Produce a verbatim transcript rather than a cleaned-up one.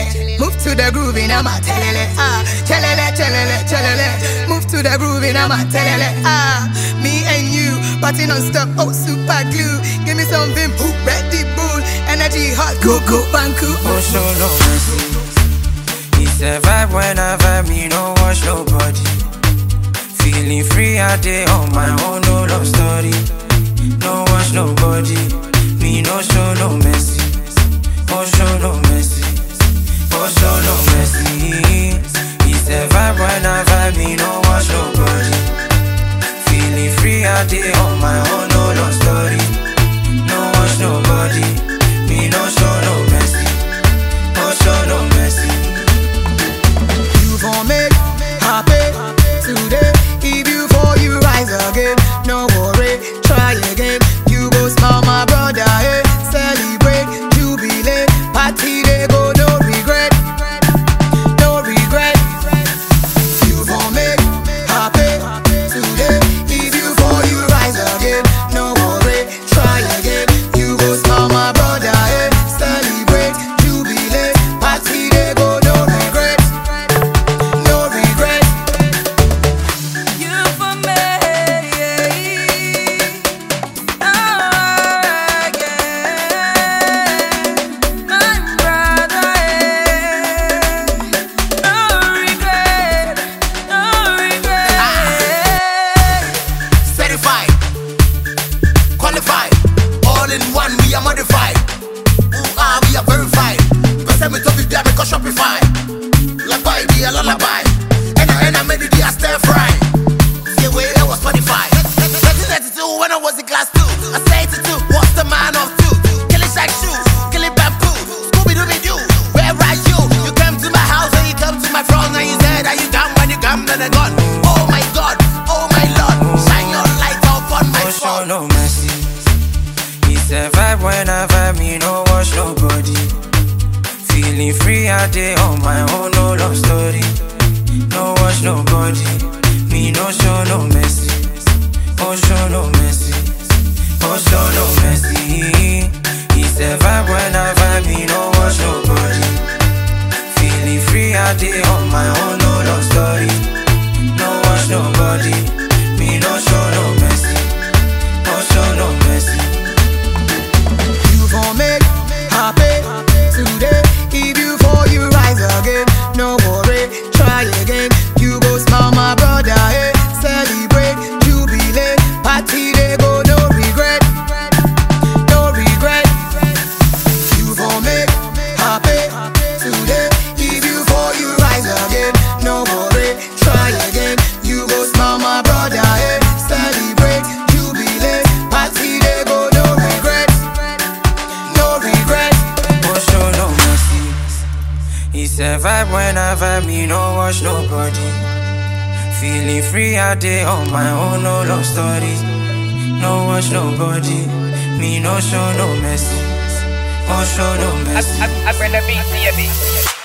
chelele. Move to the groove in a telele. Ah, chelele, chelele, chelele. Move to the groove in a telele. Ah, me and you, party non-stop, oh super glue. Give me some vim, ooh, Red Bull, energy hot, go go banku. Oh, so no mercy. It's a vibe when I vibe, me no watch nobody. Feeling free out there on my own, no love story. No watch nobody, me no show no mercy. Oh, show no mercy. Oh, show no mercy. It's a vibe when I vibe, me no watch nobody. Feeling free out there on my own, no love story. No watch nobody, me no show no mercy. Oh, show no mercy. You gon' make happy today. If you fall, you rise again. No worry, try again. You go smile, my brother, hey. Celebrate, jubilate, party they go, no regret, no regret. You gon' make happy today. If you fall, you rise again. No worry, try again. You go smile, my brother, hey. Celebrate, jubilate, party they go, no regret, no regret. You for me, oh yeah, my brother, no regret, no regret. Certified, qualified, all in one, we are modified. Ooh, ah, we are verified. But send me to be there because Shopify. Lullaby, be a lullaby. And I, and I made it, I stir fry. See where I was twenty-five. nineteen ninety-two, when I was in class two. I say to two, what's the man of two? Killing shack shoes, killing bamboo. Scooby Dooby Doo, where are you? You came to my house and you come to my front and you said, are you down when you come to the gun? Oh my God, oh my Lord, shine your light upon my Oh, show front. no mercy. It's a vibe when I vibe, me no watch nobody. Feeling free out there on my own, no love story. No watch nobody, me no show no mercy. Oh, show no mercy. Oh, show no mercy. It's a vibe when I vibe, me no watch nobody. Feeling free out there on my own, no love story. No watch nobody, me no show no mercy. Oh, show no mercy. You gon' make happy today. If you fall, you rise again. No worry, try again. You go smile, my brother, hey. Celebrate, jubilate, party they go, no regret, no regret. You gon' make happy today. If you fall, you rise again. No worry, try again. You go smile, my brother, hey. Celebrate, jubilate, party they go, no regret, no regret. Oh, show no mercy. It's a vibe when I vibe, me no watch nobody. Feeling free out there on my own, no love story. No watch nobody, me no show no mercy. Oh, show no mercy. I, I, I bring the beat to your beat.